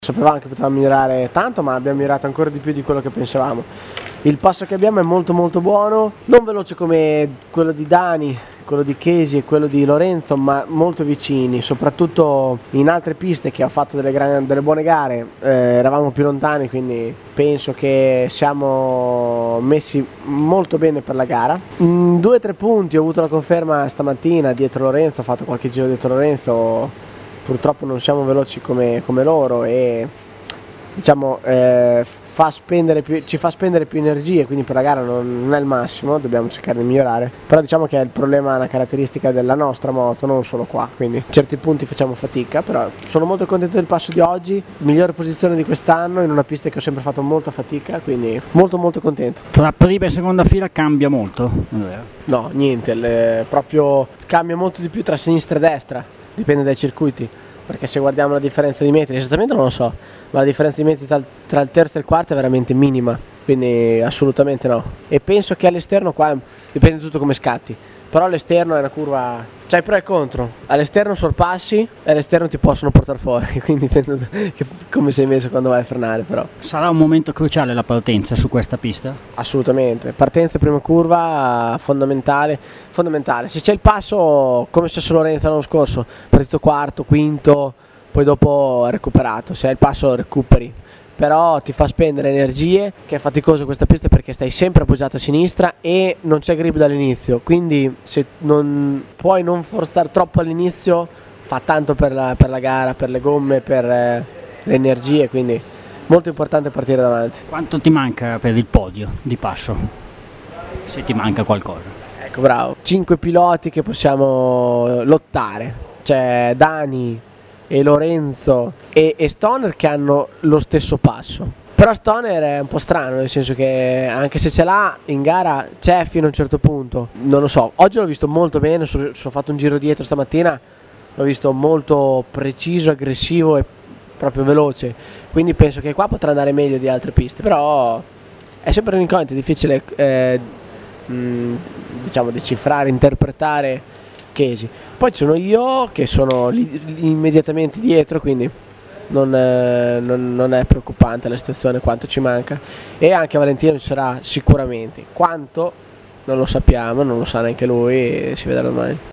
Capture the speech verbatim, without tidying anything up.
Sapevamo che potevamo migliorare tanto, ma abbiamo migliorato ancora di più di quello che pensavamo. Il passo che abbiamo è molto molto buono, non veloce come quello di Dani, quello di Chesi e quello di Lorenzo, ma molto vicini, soprattutto in altre piste che ho fatto delle, gran, delle buone gare, eh, eravamo più lontani, quindi penso che siamo messi molto bene per la gara. In due o tre punti ho avuto la conferma stamattina dietro Lorenzo, ho fatto qualche giro dietro Lorenzo. Purtroppo non siamo veloci come, come loro e diciamo eh, fa spendere più, ci fa spendere più energie, quindi per la gara non, non è il massimo, dobbiamo cercare di migliorare, però diciamo che è il problema, una caratteristica della nostra moto, non solo qua, quindi in certi punti facciamo fatica, però sono molto contento del passo di oggi, migliore posizione di quest'anno in una pista che ho sempre fatto molta fatica, quindi molto molto contento. Tra prima e seconda fila cambia molto? No, niente, le, proprio cambia molto di più tra sinistra e destra. Dipende dai circuiti, perché se guardiamo la differenza di metri, esattamente non lo so, ma la differenza di metri tra, tra il terzo e il quarto è veramente minima, quindi assolutamente no. E penso che all'esterno qua dipende tutto come scatti, però all'esterno è una curva, c'hai pro e contro, all'esterno sorpassi e all'esterno ti possono portare fuori, quindi dipende da come sei messo quando vai a frenare. Però sarà un momento cruciale la partenza su questa pista? Assolutamente, partenza prima curva fondamentale, fondamentale. Se c'è il passo, come è successo Lorenzo l'anno scorso, partito quarto, quinto, poi dopo recuperato, se hai il passo recuperi, però ti fa spendere energie, che è faticoso questa pista perché stai sempre appoggiato a sinistra e non c'è grip dall'inizio, quindi se non puoi non forzare troppo all'inizio fa tanto per la, per la gara, per le gomme, per eh, le energie, quindi molto importante partire davanti. Quanto ti manca per il podio di passo? Se ti manca qualcosa. Ecco, bravo. Cinque piloti che possiamo lottare, c'è Dani e Lorenzo e, e Stoner che hanno lo stesso passo, però Stoner è un po' strano, nel senso che anche se ce l'ha in gara c'è fino a un certo punto, non lo so. Oggi l'ho visto molto bene, sono so fatto un giro dietro stamattina, l'ho visto molto preciso, aggressivo e proprio veloce, quindi penso che qua potrà andare meglio di altre piste, però è sempre un incontro, è difficile eh, mh, diciamo decifrare, interpretare Chesi. Poi ci sono io che sono lì, lì immediatamente dietro, quindi non, eh, non, non è preoccupante la situazione, quanto ci manca, e anche Valentino ci sarà sicuramente, quanto non lo sappiamo, non lo sa neanche lui, si vedrà domani.